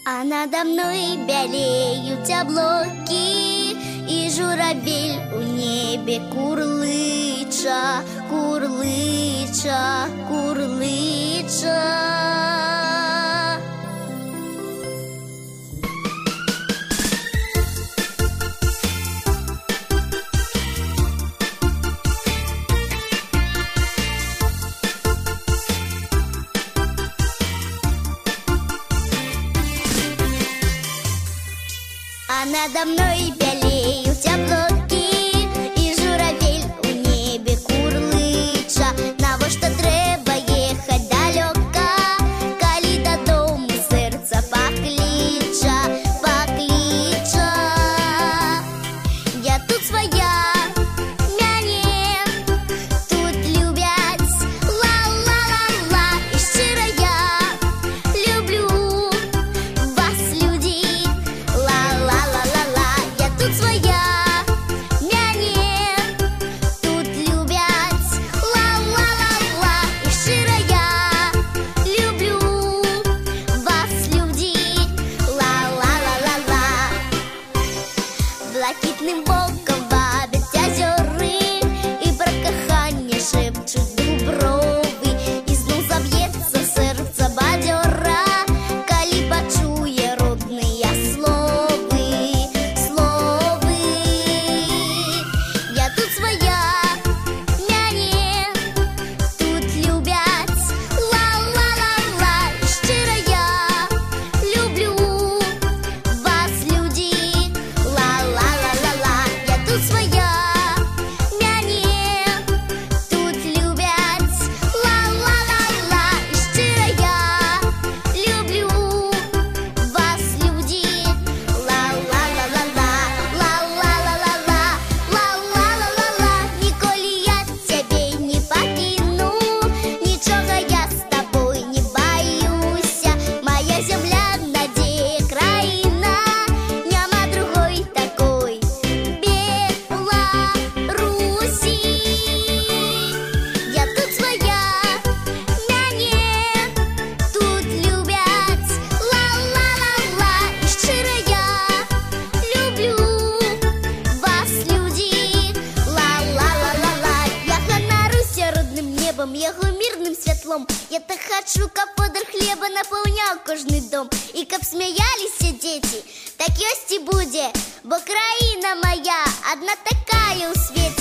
А надо мной белеют облаки, и журавель у небе курлыча, курлыча, курлыча. А надо мной белеют облаки, и журавель у небе курлыча. На во що треба ехать далеко, коли додому серце поклича, поклича. Я тут своя, мяне тут любять, ла-ла-ла-ла. І щиро я люблю вас, люди, ла-ла-ла-ла-ла. Я тут своя, мяне тут любять, ла-ла-ла-ла. І щиро я люблю вас, люди, ла-ла-ла-ла-ла. Блакитним боком вабять озери, і про кохання шепчуть дуброви. І знов заб'ється серце бадьора, коли почує родні слови, слови. Я тут своя, мяне тут любять, ла-ла-ла-ла. І щиро я люблю вас, люди, ла-ла-ла-ла-ла. Я тут своя, мяне тут любять, ла-ла-ла-ла. І щиро я люблю вас, люди, ла-ла-ла-ла-ла, ла-ла-ла-ла-ла, ла-ла-ла-ла-ла. Ніколи я тебе не покину, нічого я з тобою не боюся. Моя земля, надія, країна, нема другой такой Беларусі. Я тут своя, мяне тут любять, ла-ла-ла-ла. І щиро я люблю вас, люди, ла-ла-ла-ла-ла. Я ганаруся родним небом, його мирним світлом. Я так хочу, каб подар хліба наповняв кожний дом. І каб сміялися діти, так ось і буде, бо країна моя одна такая у світі.